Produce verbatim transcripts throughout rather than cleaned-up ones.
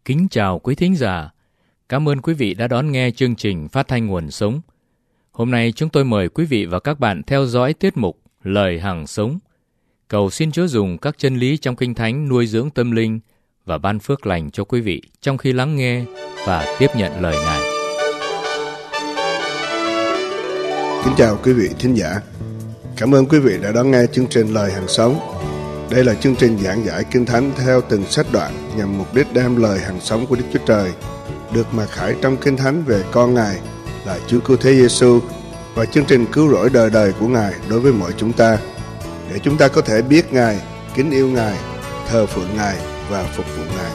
Kính chào quý thính giả. Cảm ơn quý vị đã đón nghe chương trình phát thanh Nguồn Sống. Hôm nay chúng tôi mời quý vị và các bạn theo dõi tiết mục Lời Hằng Sống. Cầu xin Chúa dùng các chân lý trong Kinh Thánh nuôi dưỡng tâm linh và ban phước lành cho quý vị trong khi lắng nghe và tiếp nhận lời Ngài. Kính chào quý vị thính giả. Cảm ơn quý vị đã đón nghe chương trình Lời Hằng Sống. Đây là chương trình giảng giải Kinh Thánh theo từng sách đoạn nhằm mục đích đem lời hằng sống của Đức Chúa Trời được mặc khải trong Kinh Thánh về con Ngài là Chúa Cứu Thế Giêsu và chương trình cứu rỗi đời đời của Ngài đối với mọi chúng ta, để chúng ta có thể biết Ngài, kính yêu Ngài, thờ phượng Ngài và phục vụ Ngài.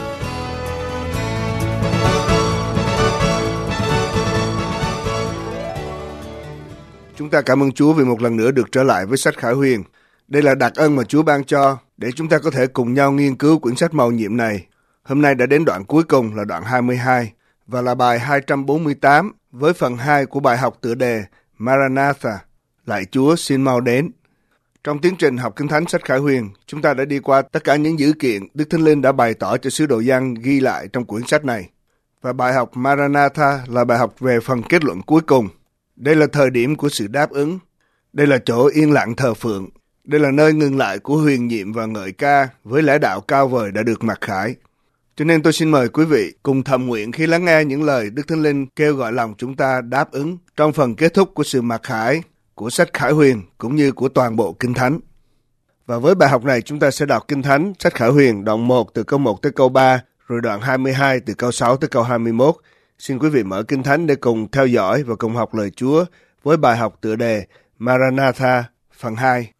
Chúng ta cảm ơn Chúa vì một lần nữa được trở lại với sách Khải Huyền. Đây là đặc ân mà Chúa ban cho để chúng ta có thể cùng nhau nghiên cứu quyển sách mầu nhiệm này. Hôm nay đã đến đoạn cuối cùng là đoạn hai mươi hai và là bài hai trăm bốn mươi tám với phần hai của bài học tựa đề Maranatha, Lạy Chúa xin mau đến. Trong tiến trình học Kinh Thánh sách Khải Huyền, chúng ta đã đi qua tất cả những dữ kiện Đức Thánh Linh đã bày tỏ cho sứ đồ Giăng ghi lại trong quyển sách này. Và bài học Maranatha là bài học về phần kết luận cuối cùng. Đây là thời điểm của sự đáp ứng. Đây là chỗ yên lặng thờ phượng. Đây là nơi ngừng lại của huyền nhiệm và ngợi ca với lẽ đạo cao vời đã được mặc khải. Cho nên tôi xin mời quý vị cùng thầm nguyện khi lắng nghe những lời Đức Thánh Linh kêu gọi lòng chúng ta đáp ứng trong phần kết thúc của sự mặc khải của sách Khải Huyền cũng như của toàn bộ Kinh Thánh. Và với bài học này chúng ta sẽ đọc Kinh Thánh sách Khải Huyền đoạn một từ câu một tới câu ba, rồi đoạn hai mươi hai từ câu sáu tới câu hai mươi mốt. Xin quý vị mở Kinh Thánh để cùng theo dõi và cùng học lời Chúa với bài học tựa đề Maranatha phần hai.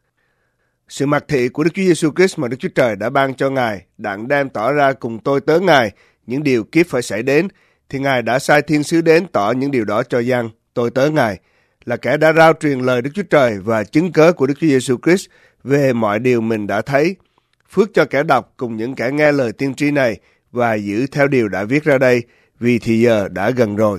Sự mặc thị của Đức Chúa Giêsu Christ mà Đức Chúa Trời đã ban cho Ngài đặng đem tỏ ra cùng tôi tớ Ngài những điều kiếp phải xảy đến, thì Ngài đã sai thiên sứ đến tỏ những điều đó cho Giăng, tôi tớ Ngài, là kẻ đã rao truyền lời Đức Chúa Trời và chứng cớ của Đức Chúa Giêsu Christ về mọi điều mình đã thấy. Phước cho kẻ đọc cùng những kẻ nghe lời tiên tri này và giữ theo điều đã viết ra đây, vì thì giờ đã gần rồi.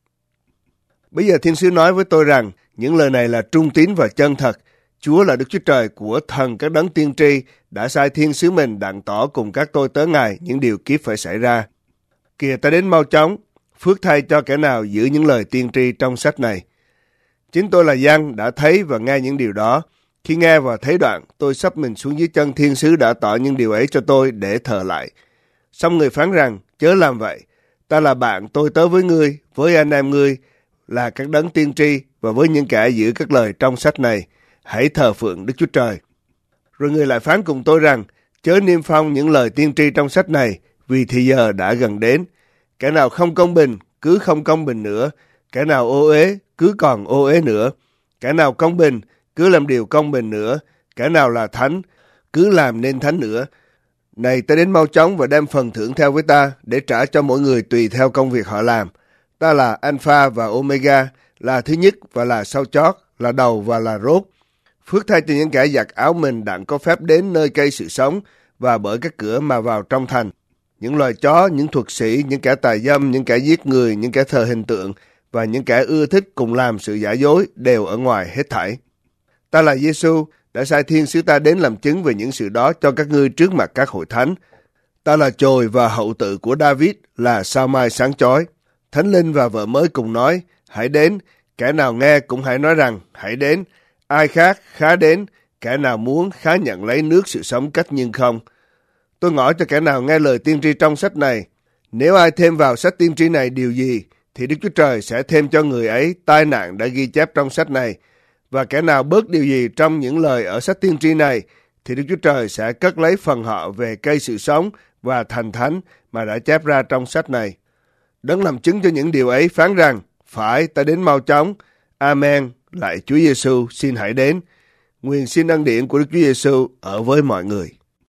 Bây giờ thiên sứ nói với tôi rằng những lời này là trung tín và chân thật. Chúa là Đức Chúa Trời của thần các đấng tiên tri đã sai thiên sứ mình đặng tỏ cùng các tôi tớ Ngài những điều kiếp phải xảy ra. Kìa ta đến mau chóng, phước thay cho kẻ nào giữ những lời tiên tri trong sách này. Chính tôi là Giăng đã thấy và nghe những điều đó. Khi nghe và thấy đoạn, tôi sắp mình xuống dưới chân thiên sứ đã tỏ những điều ấy cho tôi để thờ lại. Xong người phán rằng, chớ làm vậy. Ta là bạn tôi tớ với ngươi, với anh em ngươi, là các đấng tiên tri và với những kẻ giữ các lời trong sách này. Hãy thờ phượng Đức Chúa Trời. Rồi người lại phán cùng tôi rằng, chớ niêm phong những lời tiên tri trong sách này, vì thì giờ đã gần đến. Kẻ nào không công bình, cứ không công bình nữa. Kẻ nào ô uế, cứ còn ô uế nữa. Kẻ nào công bình, cứ làm điều công bình nữa. Kẻ nào là thánh, cứ làm nên thánh nữa. Này ta đến mau chóng và đem phần thưởng theo với ta, để trả cho mỗi người tùy theo công việc họ làm. Ta là Alpha và Omega, là thứ nhất và là sau chót, là đầu và là rốt. Phước thay cho những kẻ giặt áo mình đặng có phép đến nơi cây sự sống và bởi các cửa mà vào trong thành. Những loài chó, những thuật sĩ, những kẻ tà dâm, những kẻ giết người, những kẻ thờ hình tượng và những kẻ ưa thích cùng làm sự giả dối đều ở ngoài hết thảy. Ta là Giêsu đã sai thiên sứ ta đến làm chứng về những sự đó cho các ngươi trước mặt các hội thánh. Ta là chồi và hậu tự của David, là sao mai sáng chói. Thánh linh và vợ mới cùng nói, hãy đến. Kẻ nào nghe cũng hãy nói rằng, hãy đến. Ai khác khá đến, kẻ nào muốn khá nhận lấy nước sự sống cách nhưng không. Tôi ngỏ cho kẻ nào nghe lời tiên tri trong sách này, nếu ai thêm vào sách tiên tri này điều gì, thì Đức Chúa Trời sẽ thêm cho người ấy tai nạn đã ghi chép trong sách này. Và kẻ nào bớt điều gì trong những lời ở sách tiên tri này, thì Đức Chúa Trời sẽ cất lấy phần họ về cây sự sống và thành thánh mà đã chép ra trong sách này. Đấng làm chứng cho những điều ấy phán rằng, phải ta đến mau chóng. Amen. Lạy Chúa Giêsu, xin hãy đến. Nguyện xin ân điển của Đức Chúa Giêsu ở với mọi người.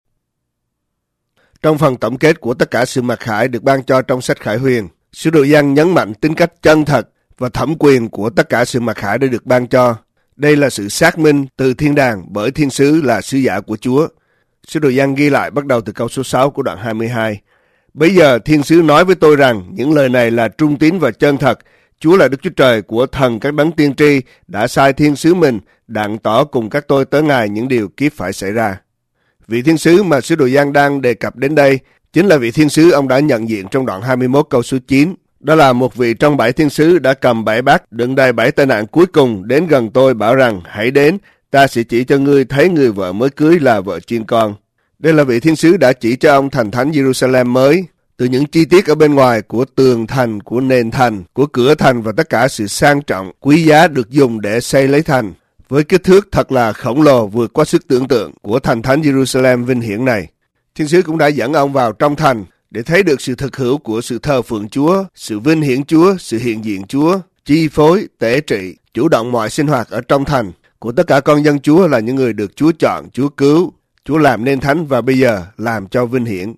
Trong phần tổng kết của tất cả sự mặc khải được ban cho trong sách Khải Huyền, sứ đồ Giăng nhấn mạnh tính cách chân thật và thẩm quyền của tất cả sự mặc khải đã được ban cho. Đây là sự xác minh từ thiên đàng bởi thiên sứ là sứ giả của Chúa. Sứ đồ Giăng ghi lại bắt đầu từ câu số sáu của đoạn hai mươi hai. Bây giờ thiên sứ nói với tôi rằng những lời này là trung tín và chân thật. Chúa là Đức Chúa Trời của thần các đấng tiên tri đã sai thiên sứ mình đặng tỏ cùng các tôi tớ Ngài những điều kiếp phải xảy ra. Vị thiên sứ mà sứ đồ Giăng đang đề cập đến đây chính là vị thiên sứ ông đã nhận diện trong đoạn hai mươi mốt câu số chín. Đó là một vị trong bảy thiên sứ đã cầm bảy bát đựng đầy bảy tai nạn cuối cùng đến gần tôi bảo rằng hãy đến, ta sẽ chỉ cho ngươi thấy người vợ mới cưới là vợ chiên con. Đây là vị thiên sứ đã chỉ cho ông thành thánh Jerusalem mới, từ những chi tiết ở bên ngoài của tường thành, của nền thành, của cửa thành và tất cả sự sang trọng, quý giá được dùng để xây lấy thành. Với kích thước thật là khổng lồ vượt qua sức tưởng tượng của thành thánh Jerusalem vinh hiển này. Thiên sứ cũng đã dẫn ông vào trong thành để thấy được sự thực hữu của sự thờ phượng Chúa, sự vinh hiển Chúa, sự hiện diện Chúa, chi phối, tể trị, chủ động mọi sinh hoạt ở trong thành. Của tất cả con dân Chúa là những người được Chúa chọn, Chúa cứu, Chúa làm nên thánh và bây giờ làm cho vinh hiển.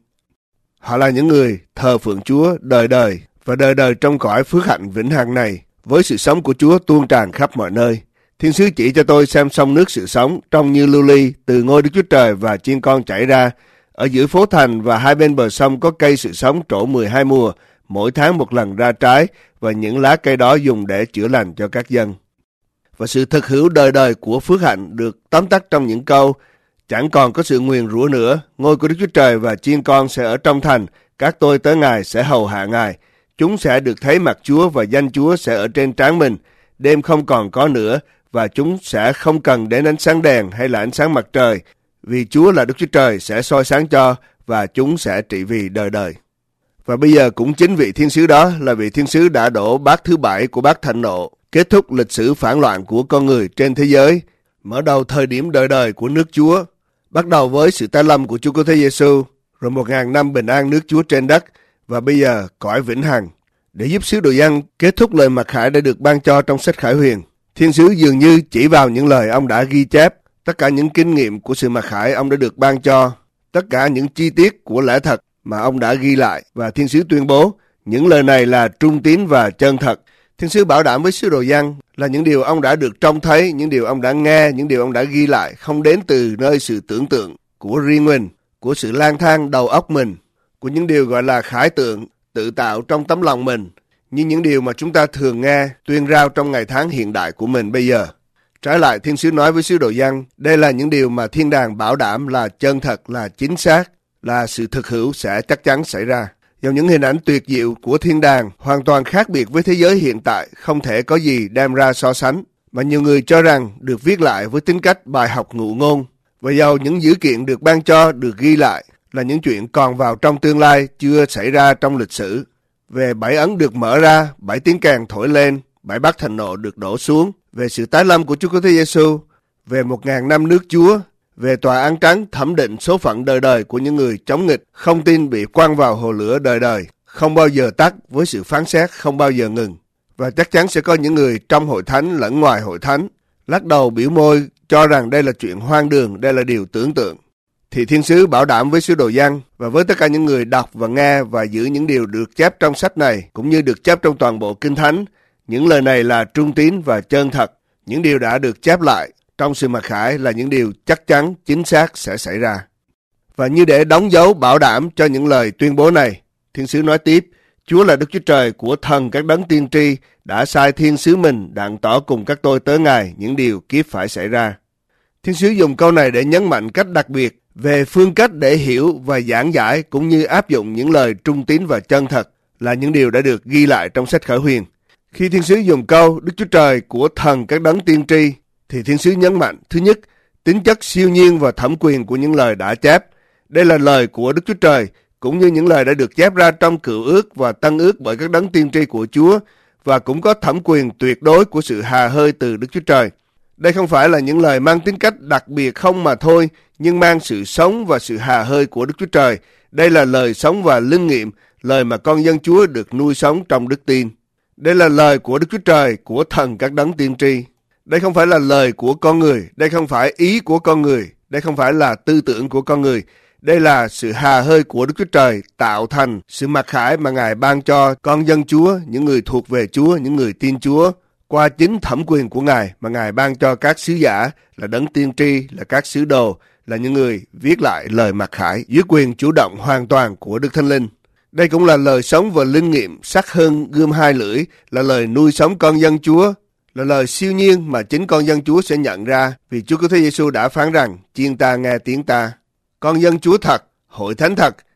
Họ là những người thờ phượng Chúa đời đời và đời đời trong cõi phước hạnh vĩnh hằng này, với sự sống của Chúa tuôn tràn khắp mọi nơi. Thiên sứ chỉ cho tôi xem sông nước sự sống trông như lưu ly từ ngôi Đức Chúa Trời và chiên con chảy ra. Ở giữa phố thành và hai bên bờ sông có cây sự sống trổ mười hai mùa, mỗi tháng một lần ra trái, và những lá cây đó dùng để chữa lành cho các dân. Và sự thực hữu đời đời của phước hạnh được tóm tắt trong những câu: chẳng còn có sự nguyền rủa nữa, ngôi của Đức Chúa Trời và chiên con sẽ ở trong thành, các tôi tới Ngài sẽ hầu hạ Ngài. Chúng sẽ được thấy mặt Chúa và danh Chúa sẽ ở trên trán mình. Đêm không còn có nữa, và chúng sẽ không cần đến ánh sáng đèn hay là ánh sáng mặt trời, vì Chúa là Đức Chúa Trời sẽ soi sáng cho, và chúng sẽ trị vì đời đời. Và bây giờ cũng chính vị thiên sứ đó là vị thiên sứ đã đổ bát thứ bảy của bát thạnh nộ, kết thúc lịch sử phản loạn của con người trên thế giới, mở đầu thời điểm đời đời của nước Chúa, bắt đầu với sự tái lâm của Chúa Cứu Thế Giêsu, rồi một ngàn năm bình an nước Chúa trên đất, và bây giờ cõi vĩnh hằng. Để giúp sứ đồ Giăng kết thúc lời mặc khải đã được ban cho trong sách Khải Huyền, thiên sứ dường như chỉ vào những lời ông đã ghi chép, tất cả những kinh nghiệm của sự mặc khải ông đã được ban cho, tất cả những chi tiết của lẽ thật mà ông đã ghi lại, và thiên sứ tuyên bố những lời này là trung tín và chân thật. Thiên sứ bảo đảm với sứ đồ Giăng là những điều ông đã được trông thấy, những điều ông đã nghe, những điều ông đã ghi lại không đến từ nơi sự tưởng tượng của riêng mình, của sự lang thang đầu óc mình, của những điều gọi là khải tượng tự tạo trong tấm lòng mình, như những điều mà chúng ta thường nghe tuyên rao trong ngày tháng hiện đại của mình bây giờ. Trái lại, thiên sứ nói với sứ đồ Giăng, đây là những điều mà thiên đàng bảo đảm là chân thật, là chính xác, là sự thực hữu sẽ chắc chắn xảy ra. Dòng những hình ảnh tuyệt diệu của thiên đàng hoàn toàn khác biệt với thế giới hiện tại, không thể có gì đem ra so sánh, mà nhiều người cho rằng được viết lại với tính cách bài học ngụ ngôn. Và dầu những dữ kiện được ban cho, được ghi lại là những chuyện còn vào trong tương lai chưa xảy ra trong lịch sử. Về bảy ấn được mở ra, bảy tiếng kèn thổi lên, bảy bát thạnh nộ được đổ xuống, về sự tái lâm của Chúa Cứu Thế Giêsu, về một ngàn năm nước Chúa, về tòa án trắng thẩm định số phận đời đời của những người chống nghịch, không tin bị quăng vào hồ lửa đời đời, không bao giờ tắt, với sự phán xét không bao giờ ngừng. Và chắc chắn sẽ có những người trong hội thánh lẫn ngoài hội thánh lắc đầu biểu môi cho rằng đây là chuyện hoang đường, đây là điều tưởng tượng. Thì thiên sứ bảo đảm với sứ đồ Giăng và với tất cả những người đọc và nghe và giữ những điều được chép trong sách này, cũng như được chép trong toàn bộ Kinh Thánh, những lời này là trung tín và chân thật. Những điều đã được chép lại trong sự mặc khải là những điều chắc chắn, chính xác sẽ xảy ra. Và như để đóng dấu bảo đảm cho những lời tuyên bố này, thiên sứ nói tiếp, Chúa là Đức Chúa Trời của thần các đấng tiên tri, đã sai thiên sứ mình đặng tỏ cùng các tôi tới Ngài những điều kiếp phải xảy ra. Thiên sứ dùng câu này để nhấn mạnh cách đặc biệt về phương cách để hiểu và giảng giải cũng như áp dụng những lời trung tín và chân thật là những điều đã được ghi lại trong sách Khải Huyền. Khi thiên sứ dùng câu Đức Chúa Trời của thần các đấng tiên tri, thì thiên sứ nhấn mạnh, thứ nhất, tính chất siêu nhiên và thẩm quyền của những lời đã chép. Đây là lời của Đức Chúa Trời, cũng như những lời đã được chép ra trong Cựu Ước và Tân Ước bởi các đấng tiên tri của Chúa, và cũng có thẩm quyền tuyệt đối của sự hà hơi từ Đức Chúa Trời. Đây không phải là những lời mang tính cách đặc biệt không mà thôi, nhưng mang sự sống và sự hà hơi của Đức Chúa Trời. Đây là lời sống và linh nghiệm, lời mà con dân Chúa được nuôi sống trong đức tin. Đây là lời của Đức Chúa Trời, của thần các đấng tiên tri. Đây không phải là lời của con người, đây không phải ý của con người, đây không phải là tư tưởng của con người. Đây là sự hà hơi của Đức Chúa Trời tạo thành sự mặc khải mà Ngài ban cho con dân Chúa, những người thuộc về Chúa, những người tin Chúa, qua chính thẩm quyền của Ngài mà Ngài ban cho các sứ giả là đấng tiên tri, là các sứ đồ, là những người viết lại lời mặc khải dưới quyền chủ động hoàn toàn của Đức Thánh Linh. Đây cũng là lời sống và linh nghiệm sắc hơn gươm hai lưỡi, là lời nuôi sống con dân Chúa, là lời siêu nhiên mà chính con dân Chúa sẽ nhận ra, vì Chúa Cứu Thế Giêsu đã phán rằng, chiên ta nghe tiếng ta. Con dân Chúa thật, hội thánh thật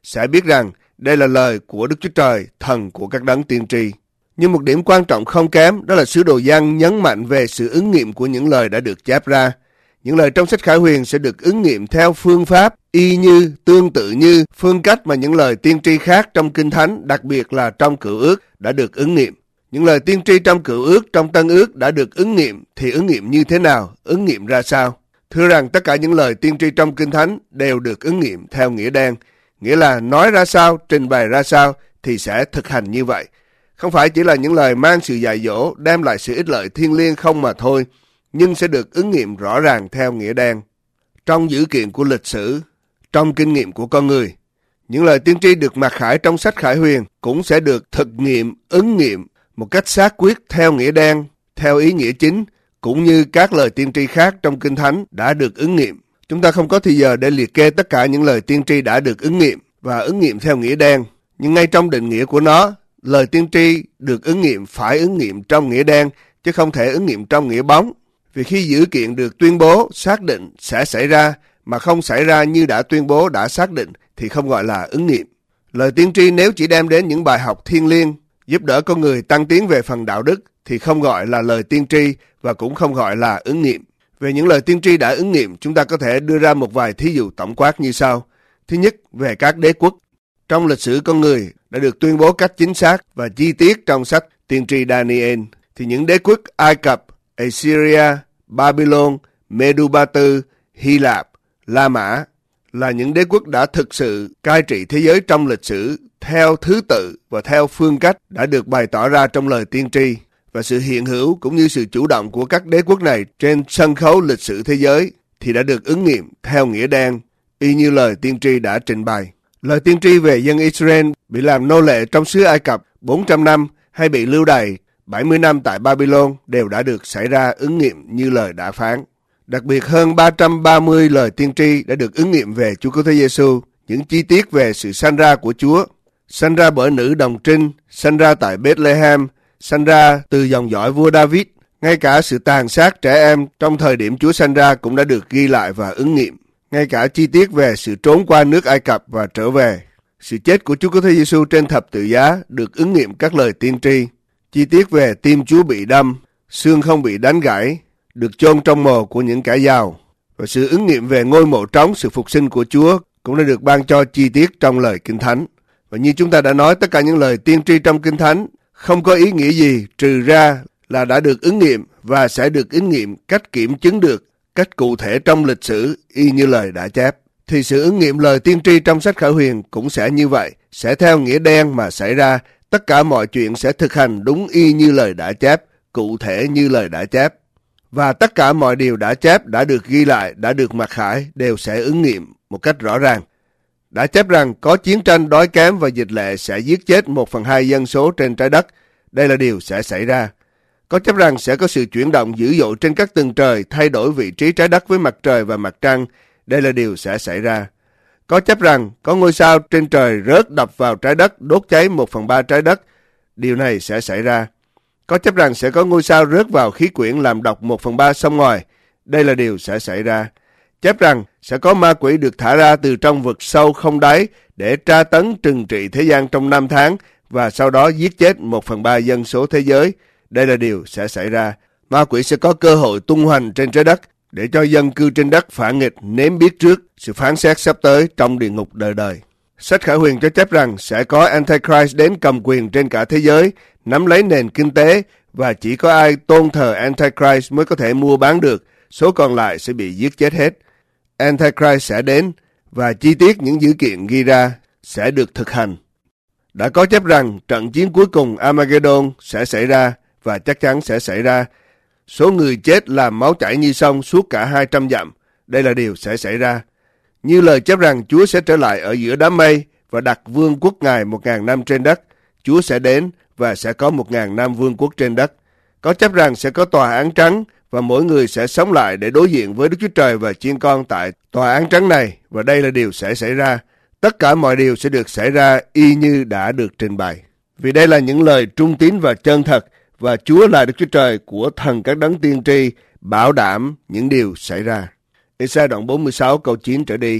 sẽ biết rằng đây là lời của Đức Chúa Trời, thần của các đấng tiên tri. Nhưng một điểm quan trọng không kém, đó là sứ đồ Giăng nhấn mạnh về sự ứng nghiệm của những lời đã được chép ra. Những lời trong sách Khải Huyền sẽ được ứng nghiệm theo phương pháp y như, tương tự như phương cách mà những lời tiên tri khác trong Kinh Thánh, đặc biệt là trong Cựu Ước, đã được ứng nghiệm. Những lời tiên tri trong Cựu Ước, trong Tân Ước đã được ứng nghiệm, thì ứng nghiệm như thế nào, ứng nghiệm ra sao? Thưa rằng tất cả những lời tiên tri trong Kinh Thánh đều được ứng nghiệm theo nghĩa đen, nghĩa là nói ra sao, trình bày ra sao thì sẽ thực hành như vậy. Không phải chỉ là những lời mang sự dạy dỗ, đem lại sự ích lợi thiêng liêng không mà thôi, nhưng sẽ được ứng nghiệm rõ ràng theo nghĩa đen. Trong dữ kiện của lịch sử, trong kinh nghiệm của con người, những lời tiên tri được mặc khải trong sách Khải Huyền cũng sẽ được thực nghiệm, ứng nghiệm một cách xác quyết theo nghĩa đen, theo ý nghĩa chính, cũng như các lời tiên tri khác trong Kinh Thánh đã được ứng nghiệm. Chúng ta không có thời giờ để liệt kê tất cả những lời tiên tri đã được ứng nghiệm và ứng nghiệm theo nghĩa đen, nhưng ngay trong định nghĩa của nó, lời tiên tri được ứng nghiệm phải ứng nghiệm trong nghĩa đen, chứ không thể ứng nghiệm trong nghĩa bóng. Vì khi dữ kiện được tuyên bố, xác định sẽ xảy ra, mà không xảy ra như đã tuyên bố, đã xác định, thì không gọi là ứng nghiệm. Lời tiên tri nếu chỉ đem đến những bài học thiêng liêng, giúp đỡ con người tăng tiến về phần đạo đức, thì không gọi là lời tiên tri và cũng không gọi là ứng nghiệm. Về những lời tiên tri đã ứng nghiệm, chúng ta có thể đưa ra một vài thí dụ tổng quát như sau. Thứ nhất, về các đế quốc. Trong lịch sử con người đã được tuyên bố cách chính xác và chi tiết trong sách tiên tri Daniel, thì những đế quốc Ai Cập, Assyria, Babylon, Medu-Ba-tư, Hy Lạp, La Mã là những đế quốc đã thực sự cai trị thế giới trong lịch sử theo thứ tự và theo phương cách đã được bày tỏ ra trong lời tiên tri, và sự hiện hữu cũng như sự chủ động của các đế quốc này trên sân khấu lịch sử thế giới thì đã được ứng nghiệm theo nghĩa đen, y như lời tiên tri đã trình bày. Lời tiên tri về dân Israel bị làm nô lệ trong xứ Ai Cập bốn trăm năm hay bị lưu đày bảy mươi năm tại Babylon đều đã được xảy ra ứng nghiệm như lời đã phán. Đặc biệt hơn ba trăm ba mươi lời tiên tri đã được ứng nghiệm về Chúa Cứu Thế Giêsu, những chi tiết về sự sanh ra của Chúa, sanh ra bởi nữ đồng trinh, sanh ra tại Bethlehem, sanh ra từ dòng dõi vua David. Ngay cả sự tàn sát trẻ em trong thời điểm Chúa sanh ra cũng đã được ghi lại và ứng nghiệm. Ngay cả chi tiết về sự trốn qua nước Ai Cập và trở về. Sự chết của Chúa Cứu Thế Giêsu trên thập tự giá được ứng nghiệm các lời tiên tri. Chi tiết về tim Chúa bị đâm, xương không bị đánh gãy, được chôn trong mồ của những kẻ giàu. Và sự ứng nghiệm về ngôi mộ trống, sự phục sinh của Chúa cũng đã được ban cho chi tiết trong lời Kinh Thánh. Và như chúng ta đã nói, tất cả những lời tiên tri trong Kinh Thánh không có ý nghĩa gì trừ ra là đã được ứng nghiệm và sẽ được ứng nghiệm cách kiểm chứng được, cách cụ thể trong lịch sử y như lời đã chép. Thì sự ứng nghiệm lời tiên tri trong sách Khải Huyền cũng sẽ như vậy, sẽ theo nghĩa đen mà xảy ra. Tất cả mọi chuyện sẽ thực hành đúng y như lời đã chép, cụ thể như lời đã chép. Và tất cả mọi điều đã chép, đã được ghi lại, đã được mặc khải đều sẽ ứng nghiệm một cách rõ ràng. Đã chép rằng có chiến tranh, đói kém và dịch lệ sẽ giết chết một phần hai dân số trên trái đất. Đây là điều sẽ xảy ra. Có chép rằng sẽ có sự chuyển động dữ dội trên các tầng trời, thay đổi vị trí trái đất với mặt trời và mặt trăng. Đây là điều sẽ xảy ra. Có chép rằng có ngôi sao trên trời rớt đập vào trái đất, đốt cháy một phần ba trái đất. Điều này sẽ xảy ra. Có chép rằng sẽ có ngôi sao rớt vào khí quyển làm độc một phần ba sông ngòi. Đây là điều sẽ xảy ra. Chép rằng sẽ có ma quỷ được thả ra từ trong vực sâu không đáy để tra tấn trừng trị thế gian trong năm tháng và sau đó giết chết một phần ba dân số thế giới. Đây là điều sẽ xảy ra. Ma quỷ sẽ có cơ hội tung hoành trên trái đất để cho dân cư trên đất phản nghịch nếm biết trước sự phán xét sắp tới trong địa ngục đời đời. Sách Khải Huyền cho chép rằng sẽ có Antichrist đến cầm quyền trên cả thế giới, nắm lấy nền kinh tế và chỉ có ai tôn thờ Antichrist mới có thể mua bán được, số còn lại sẽ bị giết chết hết. Antichrist sẽ đến và chi tiết những dữ kiện ghi ra sẽ được thực hành. Đã có chép rằng trận chiến cuối cùng Armageddon sẽ xảy ra và chắc chắn sẽ xảy ra. Số người chết làm máu chảy như sông suốt cả hai trăm dặm. Đây là điều sẽ xảy ra. Như lời chép rằng Chúa sẽ trở lại ở giữa đám mây và đặt vương quốc Ngài một ngàn năm trên đất. Chúa sẽ đến và sẽ có một ngàn năm vương quốc trên đất. Có chép rằng sẽ có tòa án trắng và mỗi người sẽ sống lại để đối diện với Đức Chúa Trời và chiên con tại tòa án trắng này. Và đây là điều sẽ xảy ra. Tất cả mọi điều sẽ được xảy ra y như đã được trình bày. Vì đây là những lời trung tín và chân thật, và Chúa là Đức Chúa Trời của thần các đấng tiên tri bảo đảm những điều xảy ra. Ê-sai đoạn bốn mươi sáu câu chín trở đi.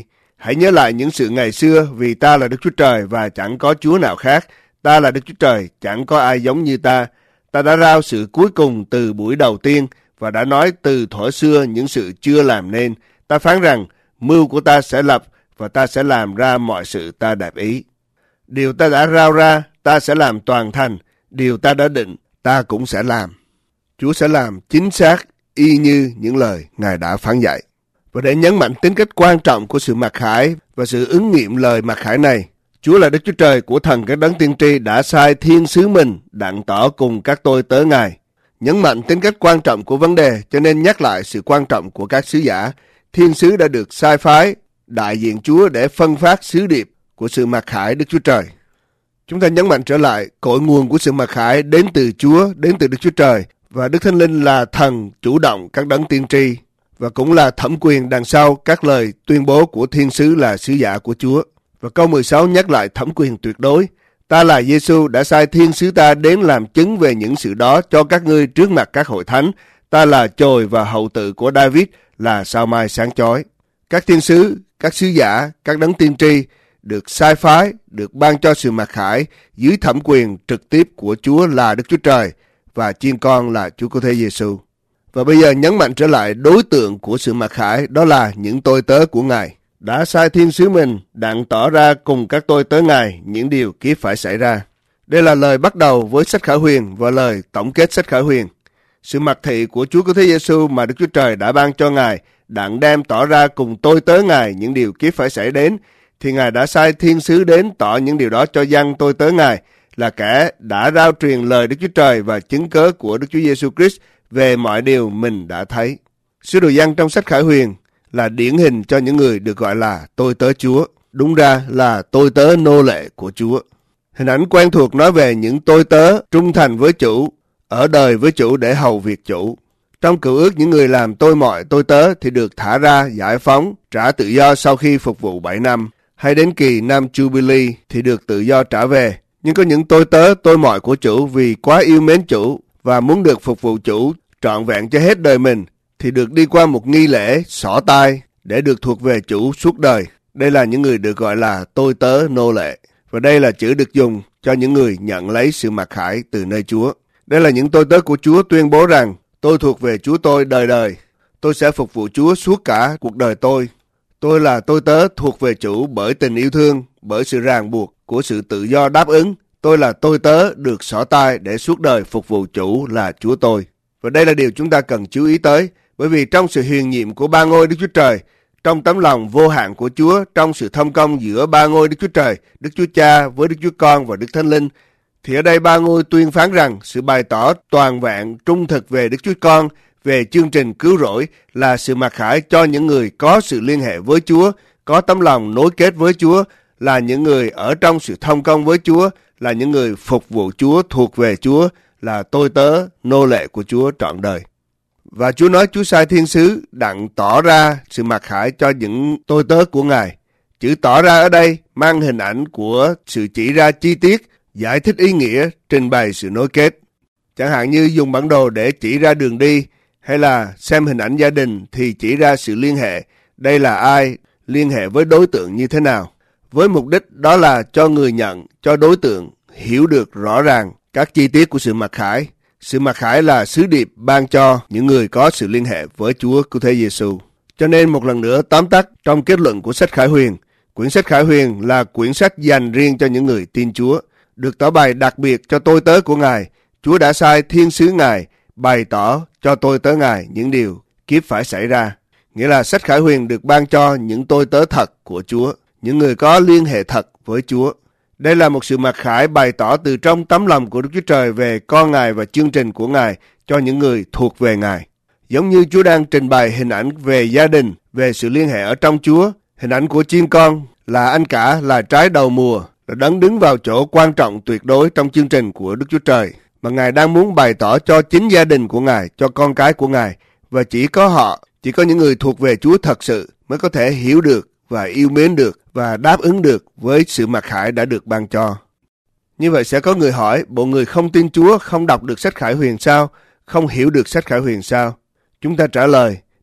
Hãy nhớ lại những sự ngày xưa, vì ta là Đức Chúa Trời và chẳng có Chúa nào khác. Ta là Đức Chúa Trời, chẳng có ai giống như ta. Ta đã rao sự cuối cùng từ buổi đầu tiên và đã nói từ thuở xưa những sự chưa làm nên. Ta phán rằng mưu của ta sẽ lập và ta sẽ làm ra mọi sự ta đẹp ý. Điều ta đã rao ra, ta sẽ làm toàn thành. Điều ta đã định, ta cũng sẽ làm. Chúa sẽ làm chính xác y như những lời Ngài đã phán dạy. Và để nhấn mạnh tính cách quan trọng của sự mặc khải và sự ứng nghiệm lời mặc khải này, Chúa là Đức Chúa Trời của thần các đấng tiên tri đã sai thiên sứ mình đặng tỏ cùng các tôi tớ Ngài. Nhấn mạnh tính cách quan trọng của vấn đề, cho nên nhắc lại sự quan trọng của các sứ giả. Thiên sứ đã được sai phái đại diện Chúa để phân phát sứ điệp của sự mặc khải Đức Chúa Trời. Chúng ta nhấn mạnh trở lại, cội nguồn của sự mặc khải đến từ Chúa, đến từ Đức Chúa Trời, và Đức Thánh Linh là thần chủ động các đấng tiên tri, và cũng là thẩm quyền đằng sau các lời tuyên bố của thiên sứ là sứ giả của Chúa. Và câu mười sáu nhắc lại thẩm quyền tuyệt đối. Ta là Giê-xu đã sai thiên sứ ta đến làm chứng về những sự đó cho các ngươi trước mặt các hội thánh. Ta là chồi và hậu tự của David, là sao mai sáng chói. Các thiên sứ, các sứ giả, các đấng tiên tri được sai phái, được ban cho sự mặc khải dưới thẩm quyền trực tiếp của Chúa là Đức Chúa Trời và chiên con là Chúa Cứu Thế Giê-xu. Và bây giờ nhấn mạnh trở lại đối tượng của sự mặc khải, đó là những tôi tớ của Ngài. Đã sai thiên sứ mình đặng tỏ ra cùng các tôi tớ Ngài những điều kiếp phải xảy ra. Đây là lời bắt đầu với sách Khải Huyền và lời tổng kết sách Khải Huyền. Sự mặc thị của Chúa Cứu Thế Giê-xu mà Đức Chúa Trời đã ban cho Ngài đặng đem tỏ ra cùng tôi tớ Ngài những điều kiếp phải xảy đến, thì Ngài đã sai thiên sứ đến tỏ những điều đó cho dân tôi tớ Ngài, là kẻ đã rao truyền lời Đức Chúa Trời và chứng cớ của Đức Chúa Giê-xu Christ về mọi điều mình đã thấy. Sứ đồ Giăng trong sách Khải Huyền là điển hình cho những người được gọi là tôi tớ Chúa, đúng ra là tôi tớ nô lệ của Chúa. Hình ảnh quen thuộc nói về những tôi tớ trung thành với chủ, ở đời với chủ để hầu việc chủ. Trong Cựu Ước, những người làm tôi mọi tôi tớ thì được thả ra, giải phóng, trả tự do sau khi phục vụ bảy năm, hay đến kỳ năm Jubilee thì được tự do trả về. Nhưng có những tôi tớ tôi mọi của chủ vì quá yêu mến chủ và muốn được phục vụ chủ trọn vẹn cho hết đời mình, thì được đi qua một nghi lễ xỏ tay để được thuộc về chủ suốt đời. Đây là những người được gọi là tôi tớ nô lệ. Và đây là chữ được dùng cho những người nhận lấy sự mặc khải từ nơi Chúa. Đây là những tôi tớ của Chúa tuyên bố rằng tôi thuộc về Chúa tôi đời đời. Tôi sẽ phục vụ Chúa suốt cả cuộc đời tôi. Tôi là tôi tớ thuộc về chủ bởi tình yêu thương, bởi sự ràng buộc của sự tự do đáp ứng. Tôi là tôi tớ được xỏ tay để suốt đời phục vụ chủ là Chúa tôi. Và đây là điều chúng ta cần chú ý tới, bởi vì trong sự huyền nhiệm của ba ngôi Đức Chúa Trời, trong tấm lòng vô hạn của Chúa, trong sự thông công giữa ba ngôi Đức Chúa Trời, Đức Chúa Cha với Đức Chúa Con và Đức Thánh Linh, thì ở đây ba ngôi tuyên phán rằng sự bày tỏ toàn vẹn trung thực về Đức Chúa Con, về chương trình cứu rỗi là sự mặc khải cho những người có sự liên hệ với Chúa, có tấm lòng nối kết với Chúa, là những người ở trong sự thông công với Chúa, là những người phục vụ Chúa, thuộc về Chúa, là tôi tớ, nô lệ của Chúa trọn đời. Và Chúa nói Chúa sai thiên sứ đặng tỏ ra sự mặc khải cho những tôi tớ của Ngài. Chữ tỏ ra ở đây mang hình ảnh của sự chỉ ra chi tiết, giải thích ý nghĩa, trình bày sự nối kết. Chẳng hạn như dùng bản đồ để chỉ ra đường đi, hay là xem hình ảnh gia đình thì chỉ ra sự liên hệ. Đây là ai, liên hệ với đối tượng như thế nào. Với mục đích đó là cho người nhận, cho đối tượng hiểu được rõ ràng các chi tiết của sự mặc khải. Sự mặc khải là sứ điệp ban cho những người có sự liên hệ với Chúa Cứu Thế Giê-xu. Cho nên một lần nữa tóm tắt trong kết luận của sách Khải Huyền, quyển sách Khải Huyền là quyển sách dành riêng cho những người tin Chúa, được tỏ bày đặc biệt cho tôi tớ của Ngài. Chúa đã sai thiên sứ Ngài bày tỏ cho tôi tớ Ngài những điều kiếp phải xảy ra. Nghĩa là sách Khải Huyền được ban cho những tôi tớ thật của Chúa, những người có liên hệ thật với Chúa. Đây là một sự mặc khải bày tỏ từ trong tấm lòng của Đức Chúa Trời về con Ngài và chương trình của Ngài cho những người thuộc về Ngài. Giống như Chúa đang trình bày hình ảnh về gia đình, về sự liên hệ ở trong Chúa, hình ảnh của chiên con là anh cả, là trái đầu mùa, là đấng đứng vào chỗ quan trọng tuyệt đối trong chương trình của Đức Chúa Trời, mà Ngài đang muốn bày tỏ cho chính gia đình của Ngài, cho con cái của Ngài. Và chỉ có họ, chỉ có những người thuộc về Chúa thật sự mới có thể hiểu được và yêu mến được và đáp ứng được với sự mặc khải đã được ban cho. Như vậy sẽ có người hỏi, bộ người không tin Chúa không đọc được sách Khải Huyền sao? Không hiểu được sách Khải Huyền sao? Chúng ta trả lời,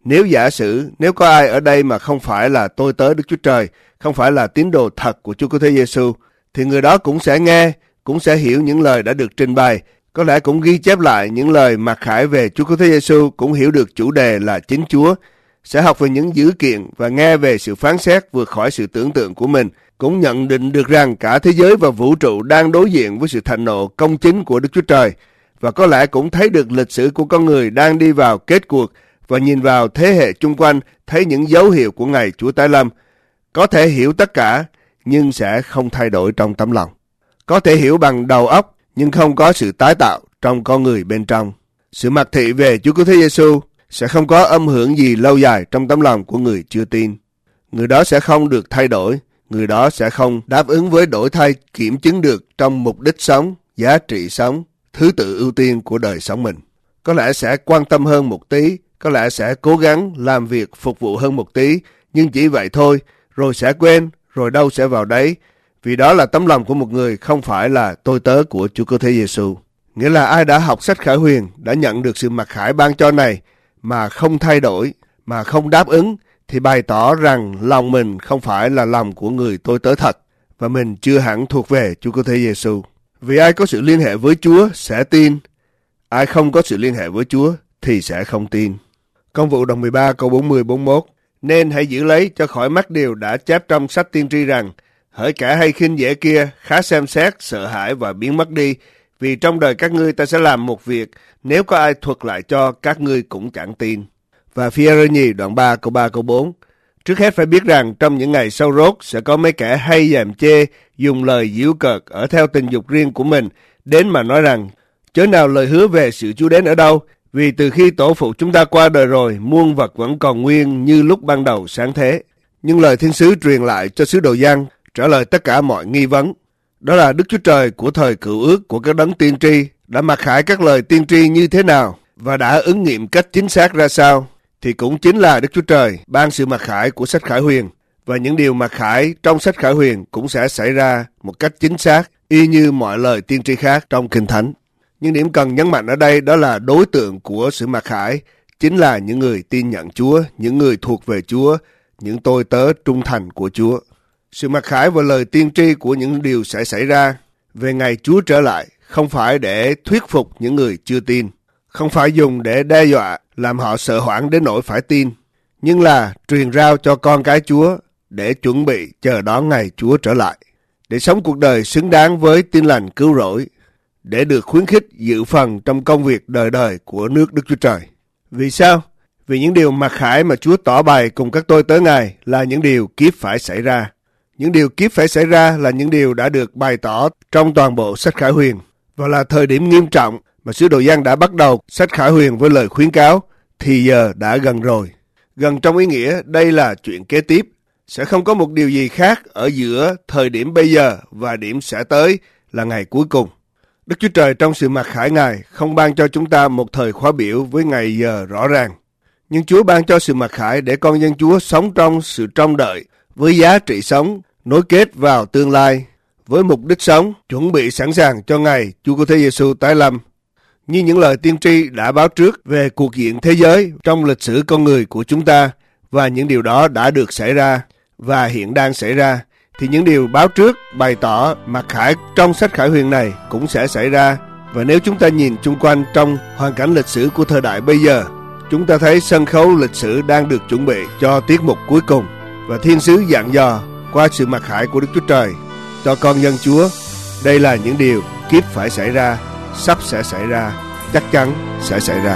Nếu giả sử, nếu có ai ở đây mà không phải là tôi tớ Đức Chúa Trời, không phải là tín đồ thật của Chúa Cứu Thế Giêsu, thì người đó cũng sẽ nghe, cũng sẽ hiểu những lời đã được trình bày, có lẽ cũng ghi chép lại những lời mặc khải về Chúa Cứu Thế Giêsu, cũng hiểu được chủ đề là chính Chúa, sẽ học về những dữ kiện và nghe về sự phán xét vượt khỏi sự tưởng tượng của mình, cũng nhận định được rằng cả thế giới và vũ trụ đang đối diện với sự thạnh nộ công chính của Đức Chúa Trời, và có lẽ cũng thấy được lịch sử của con người đang đi vào kết cuộc, và nhìn vào thế hệ chung quanh thấy những dấu hiệu của ngày Chúa tái lâm. Có thể hiểu tất cả nhưng sẽ không thay đổi trong tấm lòng. Có thể hiểu bằng đầu óc nhưng không có sự tái tạo trong con người bên trong. Sự mặc thị về Chúa Cứu Thế Giêsu sẽ không có âm hưởng gì lâu dài trong tấm lòng của người chưa tin. Người đó sẽ không được thay đổi, người đó sẽ không đáp ứng với đổi thay kiểm chứng được trong mục đích sống, giá trị sống, thứ tự ưu tiên của đời sống mình. Có lẽ sẽ quan tâm hơn một tí, có lẽ sẽ cố gắng làm việc phục vụ hơn một tí, nhưng chỉ vậy thôi, rồi sẽ quên, rồi đâu sẽ vào đấy, vì đó là tấm lòng của một người, không phải là tôi tớ của Chúa Cứu Thế Giêsu. Nghĩa là ai đã học sách Khải Huyền, đã nhận được sự mặc khải ban cho này, mà không thay đổi, mà không đáp ứng, thì bày tỏ rằng lòng mình không phải là lòng của người tôi tớ thật, và mình chưa hẳn thuộc về Chúa Cứu Thế Giêsu. Vì ai có sự liên hệ với Chúa sẽ tin, ai không có sự liên hệ với Chúa thì sẽ không tin. Công vụ đoạn mười ba câu bốn mươi bốn mươi mốt. Nên hãy giữ lấy cho khỏi mắc điều đã chép trong sách tiên tri rằng, hỡi kẻ hay khinh dễ kia, khá xem xét, sợ hãi và biến mất đi, vì trong đời các ngươi ta sẽ làm một việc, nếu có ai thuật lại cho, các ngươi cũng chẳng tin. Và Phi-e-rơ nhì đoạn ba câu ba câu bốn. Trước hết phải biết rằng trong những ngày sau rốt sẽ có mấy kẻ hay dèm chê, dùng lời giễu cợt ở theo tình dục riêng của mình, đến mà nói rằng, chớ nào lời hứa về sự Chúa đến ở đâu, vì từ khi tổ phụ chúng ta qua đời rồi, muôn vật vẫn còn nguyên như lúc ban đầu sáng thế. Nhưng lời thiên sứ truyền lại cho sứ đồ Giăng trả lời tất cả mọi nghi vấn. Đó là Đức Chúa Trời của thời cựu ước của các đấng tiên tri đã mặc khải các lời tiên tri như thế nào và đã ứng nghiệm cách chính xác ra sao, thì cũng chính là Đức Chúa Trời ban sự mặc khải của sách Khải Huyền, và những điều mặc khải trong sách Khải Huyền cũng sẽ xảy ra một cách chính xác, y như mọi lời tiên tri khác trong Kinh Thánh. Nhưng điểm cần nhấn mạnh ở đây đó là đối tượng của sự mặc khải chính là những người tin nhận Chúa, những người thuộc về Chúa, những tôi tớ trung thành của Chúa. Sự mặc khải và lời tiên tri của những điều sẽ xảy ra về ngày Chúa trở lại không phải để thuyết phục những người chưa tin, không phải dùng để đe dọa làm họ sợ hoảng đến nỗi phải tin, nhưng là truyền rao cho con cái Chúa để chuẩn bị chờ đón ngày Chúa trở lại, để sống cuộc đời xứng đáng với tin lành cứu rỗi, để được khuyến khích dự phần trong công việc đời đời của nước Đức Chúa Trời. Vì sao? Vì những điều mặc khải mà Chúa tỏ bày cùng các tôi tớ Ngài là những điều kiếp phải xảy ra. Những điều kiếp phải xảy ra là những điều đã được bày tỏ trong toàn bộ sách Khải Huyền, và là thời điểm nghiêm trọng mà sứ đồ Giăng đã bắt đầu sách Khải Huyền với lời khuyến cáo, thì giờ đã gần rồi. Gần trong ý nghĩa đây là chuyện kế tiếp, sẽ không có một điều gì khác ở giữa thời điểm bây giờ và điểm sẽ tới là ngày cuối cùng. Đức Chúa Trời trong sự mặc khải Ngài không ban cho chúng ta một thời khóa biểu với ngày giờ rõ ràng, nhưng Chúa ban cho sự mặc khải để con dân Chúa sống trong sự trông đợi, với giá trị sống nối kết vào tương lai, với mục đích sống chuẩn bị sẵn sàng cho ngày Chúa Cứu Thế Giêsu tái lâm. Như những lời tiên tri đã báo trước về cuộc diện thế giới trong lịch sử con người của chúng ta, và những điều đó đã được xảy ra và hiện đang xảy ra, thì những điều báo trước bày tỏ mặc khải trong sách Khải Huyền này cũng sẽ xảy ra. Và nếu chúng ta nhìn chung quanh trong hoàn cảnh lịch sử của thời đại bây giờ, chúng ta thấy sân khấu lịch sử đang được chuẩn bị cho tiết mục cuối cùng, và thiên sứ dặn dò qua sự mặc khải của Đức Chúa Trời cho con dân Chúa, đây là những điều kiếp phải xảy ra, sắp sẽ xảy ra, chắc chắn sẽ xảy ra.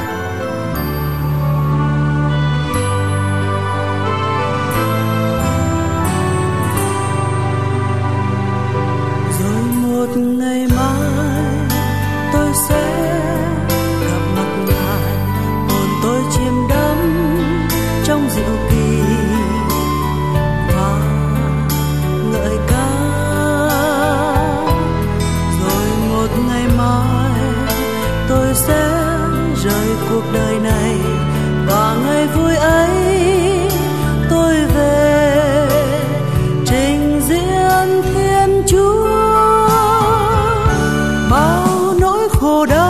Rồi một ngày mai tôi sẽ gặp mặt Ngài, hồn tôi chìm đắm trong diệu kỳ và ngợi ca. Rồi một ngày mai tôi sẽ rời cuộc đời này, và ngày vui ấy tôi về trình diễn Thiên Chúa. Bao nỗi khổ đau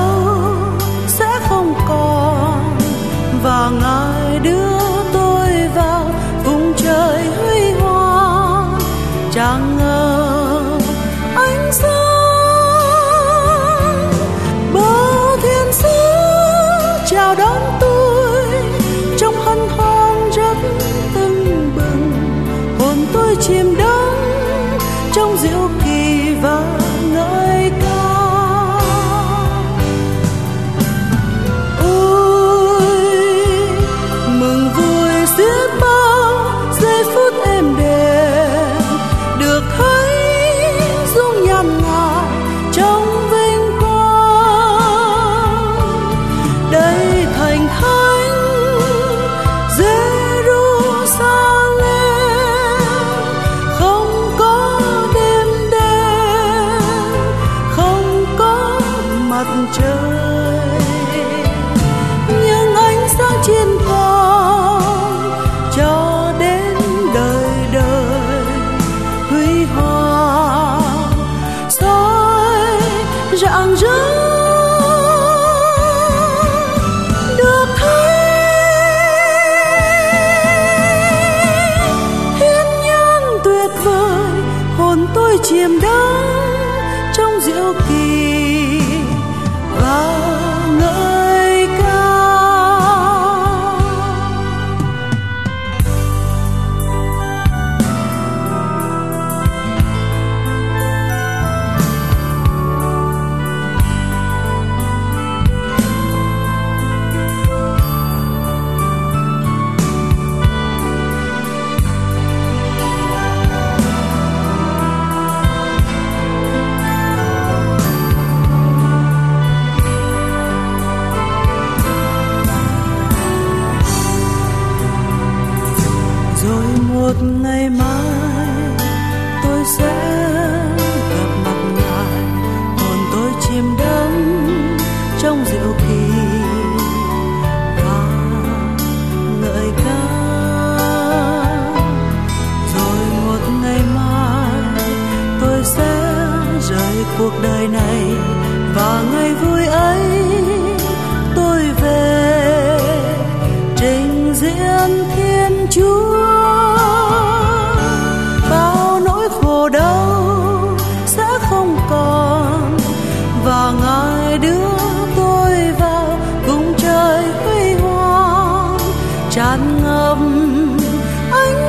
vầng trời, những ánh sáng trên cao cho đến đời đời huy hoàng soi rạng rỡ. Được thấy thiên nhiên tuyệt vời, hồn tôi chìm đắm trong diệu kỳ và ngợi ca. Một ngày mai tôi sẽ gặp mặt Ngài, hồn tôi chìm đắm trong diệu kỳ và ngợi ca. Rồi một ngày mai tôi sẽ rời cuộc đời này, và ngày vui ấy tôi về trình diễn Thiên Chúa. Bao nỗi khổ đau sẽ không còn, và Ngài đưa tôi vào cùng trời huy hoàng tràn ngập ánh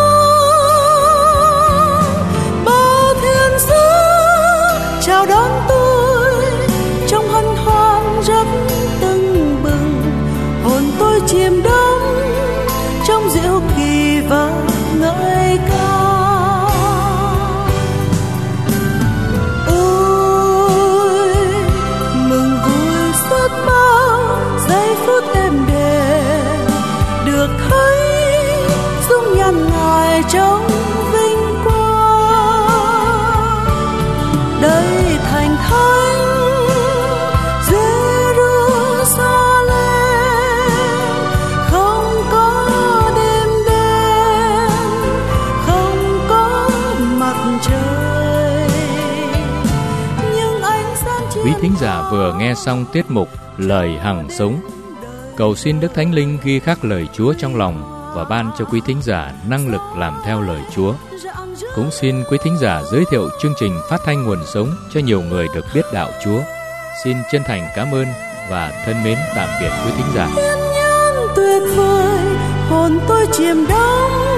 sáng. Bao thiên sứ chào đón tôi trong hân hoan rất tưng bừng, hồn tôi chìm đắm trong diệu kỳ và ngợi ca. Ôi mừng vui suốt bao giây phút êm đềm, được thấy dung nhan Ngài trong vinh quang. Đây thành thánh Quý thính giả vừa nghe xong tiết mục Lời Hằng Sống. Cầu xin Đức Thánh Linh ghi khắc lời Chúa trong lòng và ban cho quý thính giả năng lực làm theo lời Chúa. Cũng xin quý thính giả giới thiệu chương trình phát thanh Nguồn Sống cho nhiều người được biết đạo Chúa. Xin chân thành cảm ơn và thân mến tạm biệt quý thính giả. Thiên nhiên tuyệt vời, hồn tôi chìm đắm